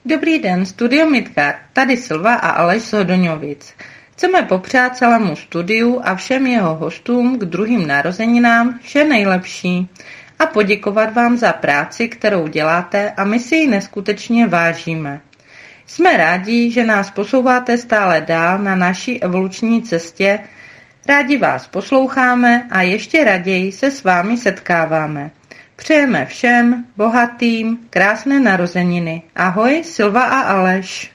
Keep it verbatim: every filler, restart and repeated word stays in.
Dobrý den, studio Midgard, tady Silva a Aleš z Hodoňovic. Chceme popřát celému studiu a všem jeho hostům k druhým narozeninám vše nejlepší a poděkovat vám za práci, kterou děláte a my si ji neskutečně vážíme. Jsme rádi, že nás posouváte stále dál na naší evoluční cestě, rádi vás posloucháme a ještě raději se s vámi setkáváme. Přejeme všem bohatým krásné narozeniny. Ahoj, Silva a Aleš.